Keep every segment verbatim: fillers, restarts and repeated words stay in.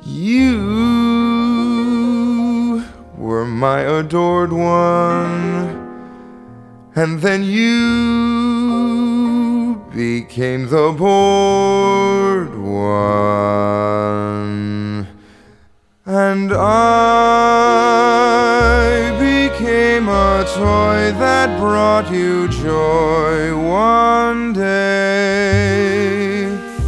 You were my adored one, and then you became the bored one, and I became a toy that brought you joy one day,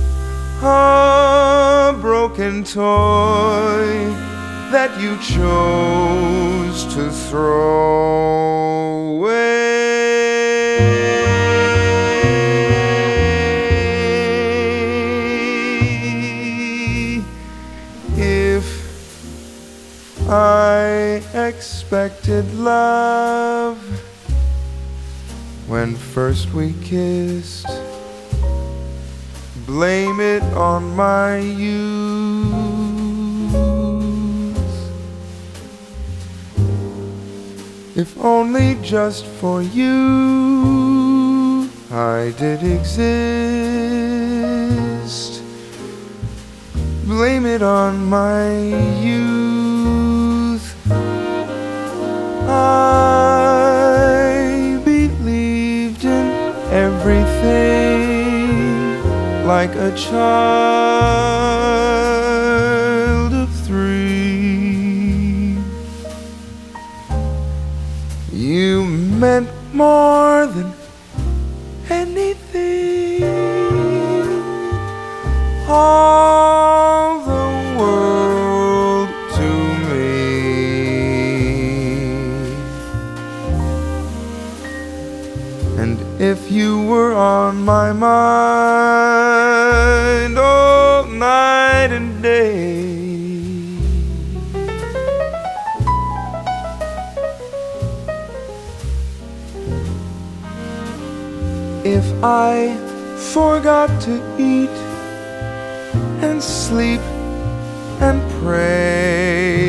a broken toy that you chose to throw away. If I expected love when first we kissed, blame it on my youth. If only just for you I did exist, blame it on my youth. I believed in everything like a child of three. You meant more than anything, all the world to me. And if you were on my mind all night and day, if I forgot to eat and sleep and pray,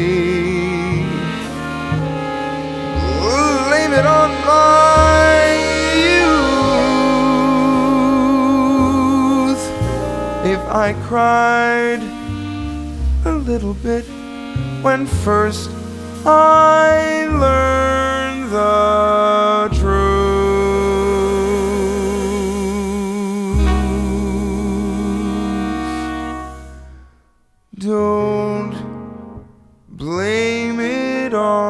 blame it on my youth. If I cried a little bit when first I learned the truth, don't blame it on